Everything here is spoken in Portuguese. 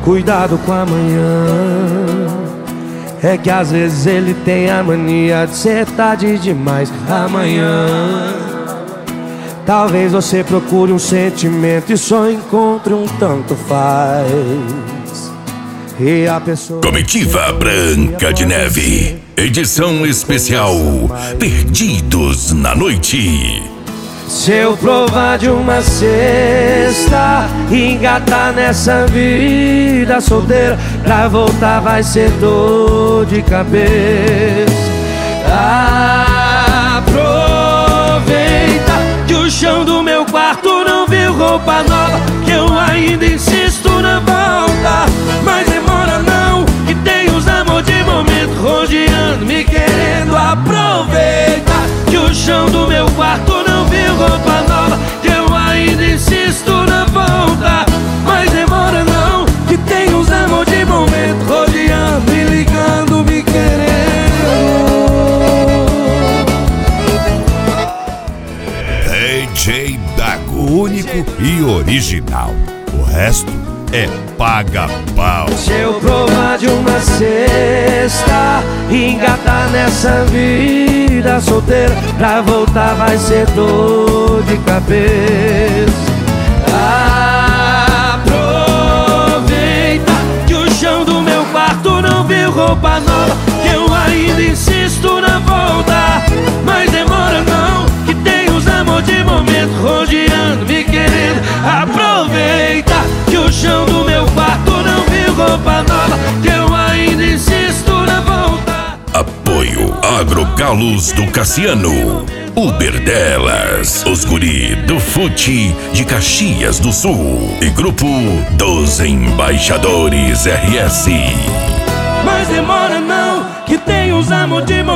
cuidado com amanhã. É que às vezes ele tem a mania de ser tarde demais. Amanhã talvez você procure um sentimento e só encontre um tanto faz. E a pessoa... Comitiva Branca de Neve, edição especial Perdidos na Noite. Se eu provar de uma cesta e engatar nessa vida solteira, pra voltar vai ser dor de cabeça. Aproveita que o chão do meu quarto não viu roupa nova, que eu ainda insisto na volta. Mas demora não, que tem os amor de momento rodeando, me querendo. Aproveita que o chão do meu quarto não viu roupa nova, que eu ainda insisto na volta. Mas demora não, que tem uns amor de momento rodeando, me ligando, me querendo. DJ Dago, único e original. O resto é paga-pau. Se eu provar de uma cesta e engatar nessa vida solteira, pra voltar vai ser dor de cabeça. Aproveita que o chão do meu quarto não viu roupa nova, que eu ainda insisto na volta. Mas demora não, que tem os amor de momento rodeando, me querendo. Aproveita que o chão do meu quarto não viu roupa nova, que eu ainda insisto na volta. Apoio Agrogalos do Cassiano, Uber Delas, os guri do Fute de Caxias do Sul e Grupo dos Embaixadores RS. Mas demora não, que tem uns amor de